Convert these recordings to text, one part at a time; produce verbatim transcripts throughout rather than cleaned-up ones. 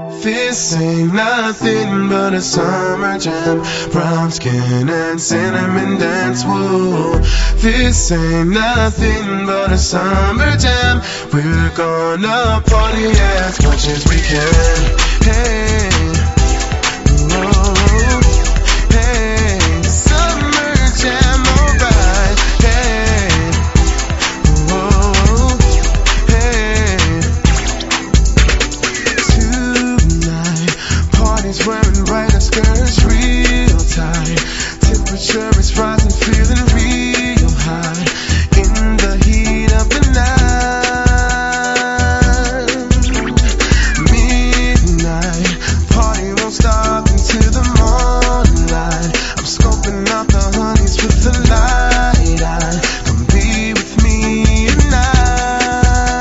This ain't nothing but a summer jam. Brown skin and cinnamon dance, whoa. This ain't nothing but a summer jam. We're gonna party as much as we can. Hey, whoa. Hey, summer jam, alright. Hey, whoa. Hey, tonight party's wearing brighter skirts, real tight. Temperature is rising, feeling real high. In the heat of the night, midnight, party won't stop until the morning light. I'm scoping out the honeys with the light eye. Come be with me tonight.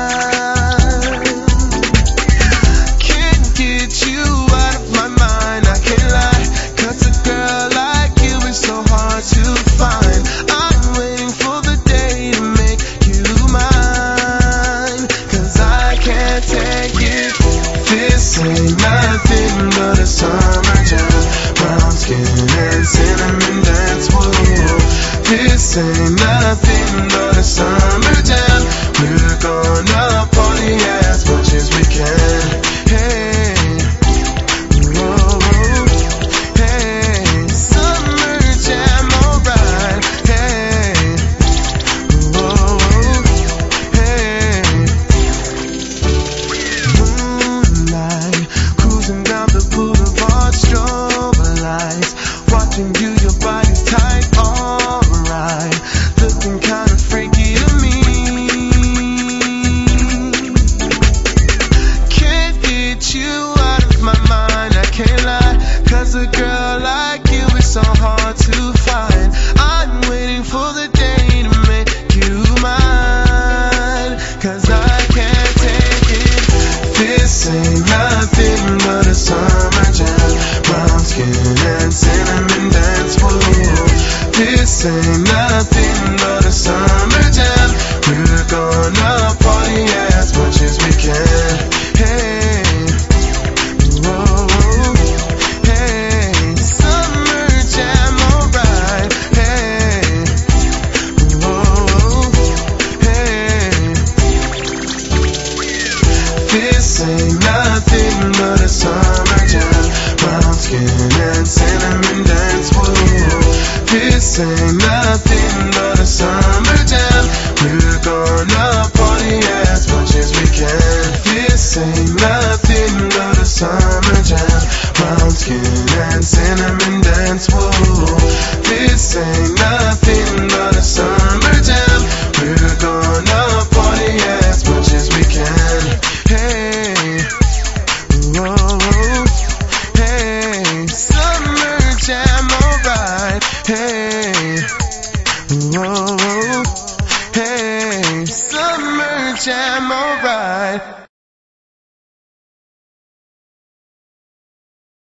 Can't get you out of my mind, I can't lie. 'Cause a girl like you is so hard to find. I'm waiting for the day to make you mine. 'Cause I can't take it. This ain't nothing but a summer jam. Brown skin and cinnamon dance, whoa. This ain't nothing but a summer jam. We're gonna party as much as we can. Hey, whoa. Hey, summer jam, alright. Hey, whoa. Hey, moonlight, cruising down the boulevard, strobe lights, watching you, your body's tight, alright, looking kinda freaky to me. Can't get you out of my mind, I can't lie. 'Cause a girl like you is so hard to find. I'm waiting for the day to make you mine. 'Cause I can't take it. This ain't nothing but a summer jam. Brown skin and cinnamon dance, whoa. This ain't nothing but a summer jam. We're gonna party as much as we can. Hey, whoa. Hey, summer jam, alright. Hey, whoa. Hey, this ain't nothing but a summer jam. Brown skin and cinnamon dance, whoa. This ain't nothing but a summer jam. We're gonna party as much as we can. This ain't nothing but a summer jam. Brown skin and cinnamon dance, whoa. This ain't nothing but a summer jam. We're gonna party as much as we can. Hey, whoa. Hey, summer jam, alright. Hey, whoa. Hey, summer jam, alright.